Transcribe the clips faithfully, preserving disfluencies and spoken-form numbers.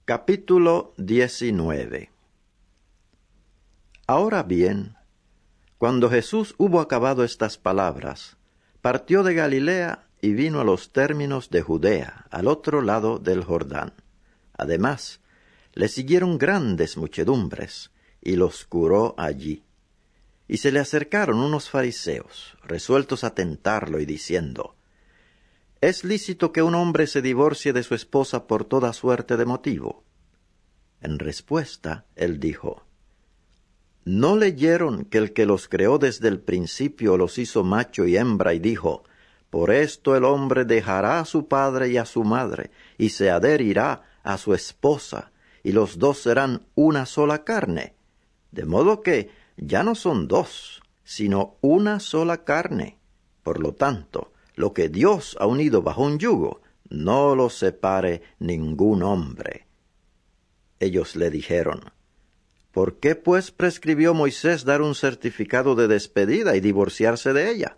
Capítulo diecinueve. Ahora bien, cuando Jesús hubo acabado estas palabras, partió de Galilea y vino a los términos de Judea, al otro lado del Jordán. Además, le siguieron grandes muchedumbres, y los curó allí. Y se le acercaron unos fariseos, resueltos a tentarlo, y diciendo: ¿Es lícito que un hombre se divorcie de su esposa por toda suerte de motivo? En respuesta, él dijo: ¿No leyeron que el que los creó desde el principio los hizo macho y hembra, y dijo: por esto el hombre dejará a su padre y a su madre, y se adherirá a su esposa, y los dos serán una sola carne? De modo que ya no son dos, sino una sola carne. Por lo tanto, lo que Dios ha unido bajo un yugo, no lo separe ningún hombre. Ellos le dijeron: ¿por qué pues prescribió Moisés dar un certificado de despedida y divorciarse de ella?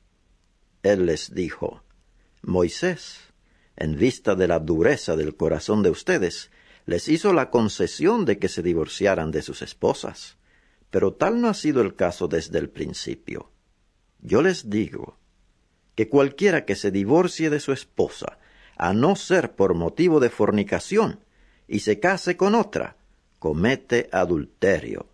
Él les dijo: Moisés, en vista de la dureza del corazón de ustedes, les hizo la concesión de que se divorciaran de sus esposas. Pero tal no ha sido el caso desde el principio. Yo les digo que cualquiera que se divorcie de su esposa, a no ser por motivo de fornicación, y se case con otra, comete adulterio.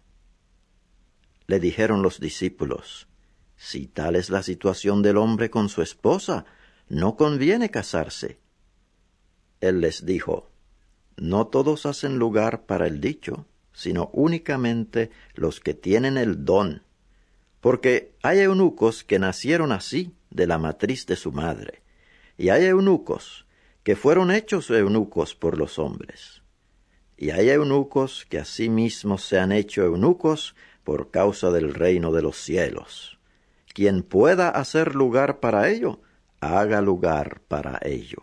Le dijeron los discípulos: si tal es la situación del hombre con su esposa, no conviene casarse. Él les dijo: no todos hacen lugar para el dicho, sino únicamente los que tienen el don. Porque hay eunucos que nacieron así de la matriz de su madre, y hay eunucos que fueron hechos eunucos por los hombres. Y hay eunucos que asimismo se han hecho eunucos por causa del reino de los cielos. Quien pueda hacer lugar para ello, haga lugar para ello.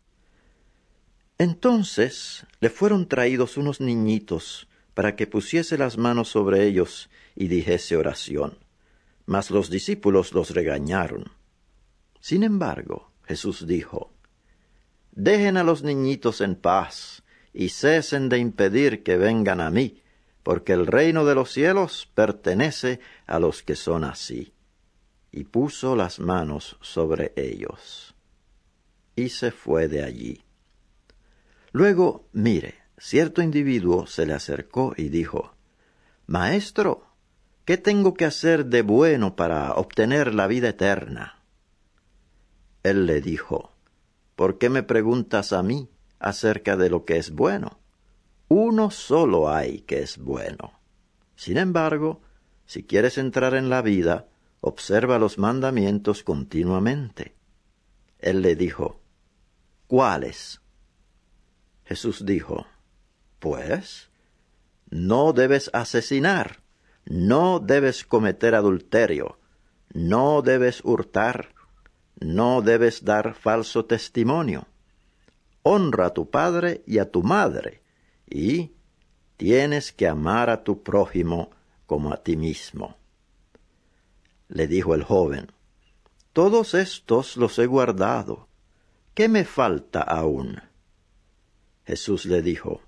Entonces le fueron traídos unos niñitos para que pusiese las manos sobre ellos y dijese oración. Mas los discípulos los regañaron. Sin embargo, Jesús dijo: dejen a los niñitos en paz, y cesen de impedir que vengan a mí, porque el reino de los cielos pertenece a los que son así. Y puso las manos sobre ellos. Y se fue de allí. Luego, mire, cierto individuo se le acercó y dijo: Maestro, ¿qué tengo que hacer de bueno para obtener la vida eterna? Él le dijo: ¿por qué me preguntas a mí acerca de lo que es bueno? Uno solo hay que es bueno. Sin embargo, si quieres entrar en la vida, observa los mandamientos continuamente. Él le dijo: ¿cuáles? Jesús dijo: pues, no debes asesinar, no debes cometer adulterio, no debes hurtar, no debes dar falso testimonio. Honra a tu padre y a tu madre, y tienes que amar a tu prójimo como a ti mismo. Le dijo el joven: todos estos los he guardado. ¿Qué me falta aún? Jesús le dijo: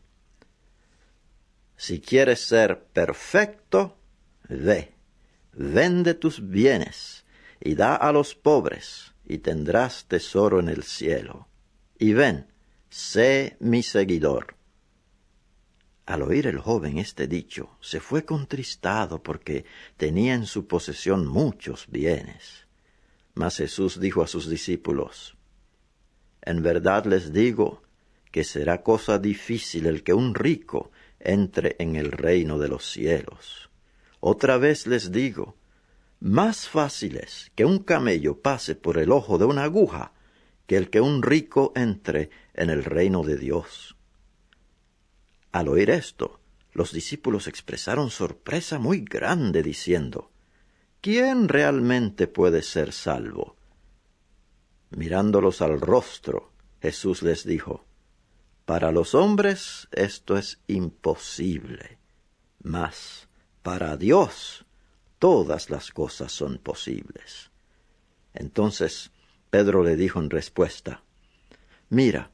si quieres ser perfecto, ve, vende tus bienes y da a los pobres, y tendrás tesoro en el cielo. Y ven, sé mi seguidor. Al oír el joven este dicho, se fue contristado porque tenía en su posesión muchos bienes. Mas Jesús dijo a sus discípulos: en verdad les digo que será cosa difícil el que un rico entre en el reino de los cielos. Otra vez les digo, más fácil es que un camello pase por el ojo de una aguja que el que un rico entre en el reino de Dios. Al oír esto, los discípulos expresaron sorpresa muy grande, diciendo: ¿quién realmente puede ser salvo? Mirándolos al rostro, Jesús les dijo: para los hombres esto es imposible, mas para Dios todas las cosas son posibles. Entonces Pedro le dijo en respuesta: mira,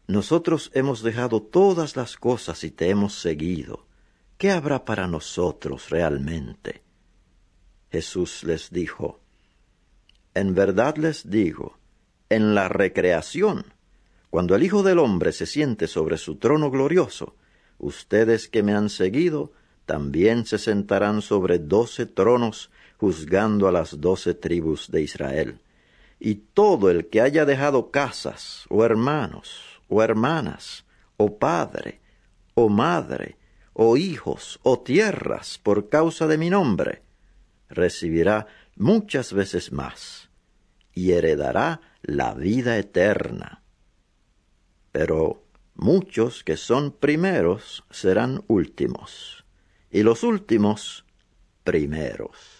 nosotros hemos dejado todas las cosas y te hemos seguido. ¿Qué habrá para nosotros realmente? Jesús les dijo, en verdad les digo, en la recreación, cuando el Hijo del Hombre se siente sobre su trono glorioso, ustedes que me han seguido también se sentarán sobre doce tronos, juzgando a las doce tribus de Israel. Y todo el que haya dejado casas, o hermanos, o hermanas, o padre, o madre, o hijos, o tierras, por causa de mi nombre, recibirá muchas veces más, y heredará la vida eterna. Pero muchos que son primeros serán últimos, y los últimos primeros.